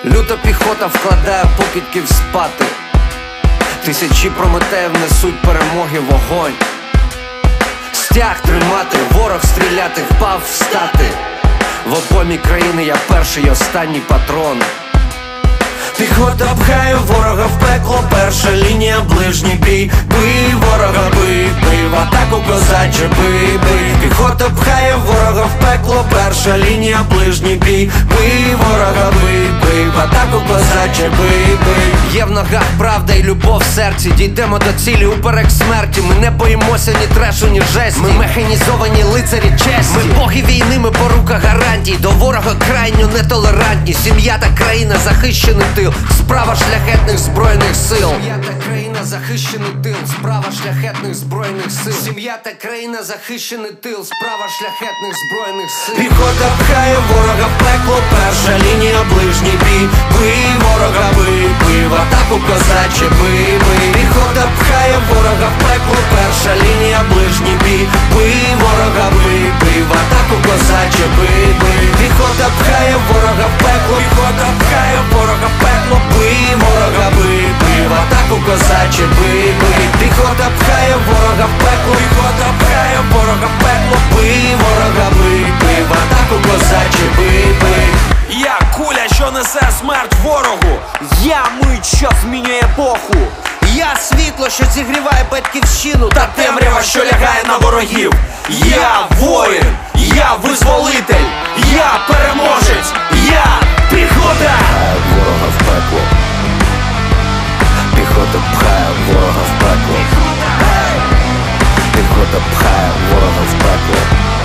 Люта піхота вкладає покидьків спати. Тисячі прометеїв несуть перемоги вогонь. Стяг тримати, ворог стріляти, впав встати. В обоймі країни я перший і останній патрон. Піхота пхає ворога в пекло, перша лінія, ближній бій. Бий ворога, бий, бий, в атаку козаче, бий, бий. Піхота пхає ворога в пекло, перша лінія, ближній бій. Бий ворога, бий, бий, в атаку козаче, бий, бий. Є в ногах правда і любов в серці, дійдемо до цілі уперек смерті. Ми не боїмося ні трешу, ні жесті. Ми механізовані лицарі честі. Ми боги війни, ми порука гарантій. До ворога крайньо нетолерантні. Сім'я та країна, захищений тил, справа шляхетних збройних сил. Сім'я та країна, захищений тил, справа шляхетних збройних сил. Сім'я та країна, захищений тил, справа шляхетних збройних сил. Піхота пхає ворога в пекло, перша лінія, ближній бій. Бий ворога, бий, бий, в атаку козаче, бий, бий. Піхота пхає ворога в пекло, перша лінія, ближній бій. Бий ворога, бий, бий, в атаку козаче, бий, бий. Піхота пхає ворога в пекло, піхота пхає ворога в пекло. Бий ворога, бий, бий, в атаку козаче, бий, бий. Піхота пхає ворога в пекло, піхота пхає ворога в пекло. Бий ворога, бий, бий, в атаку козаче, бий, бий. Я куля, що несе смерть ворогу. Я мить, що змінює епоху. Я світло, що зігріває батьківщину, Та темрява, що лягає на ворогів. Я воїн, я визволитель, я переможець, я піхота. Ворога в пекло. Піхота пхає ворога в пекло. Піхота пхає ворога в пекло.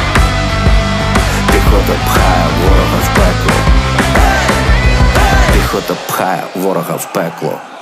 Піхота пхає ворога в пекло. Піхота пхає ворога в пекло.